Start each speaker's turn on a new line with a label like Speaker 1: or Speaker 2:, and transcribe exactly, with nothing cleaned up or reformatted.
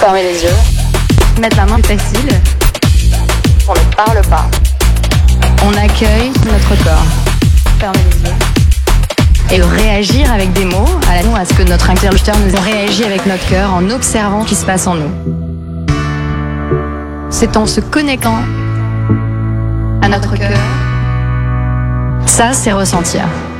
Speaker 1: Fermez les yeux.
Speaker 2: Mettre la main est facile.
Speaker 1: On ne parle pas.
Speaker 2: On accueille notre corps.
Speaker 1: Fermez les yeux.
Speaker 2: Et de réagir avec des mots à, la, à ce que notre interlocuteur nous réagit avec notre cœur en observant ce qui se passe en nous. C'est en se connectant à notre cœur. Ça, c'est ressentir.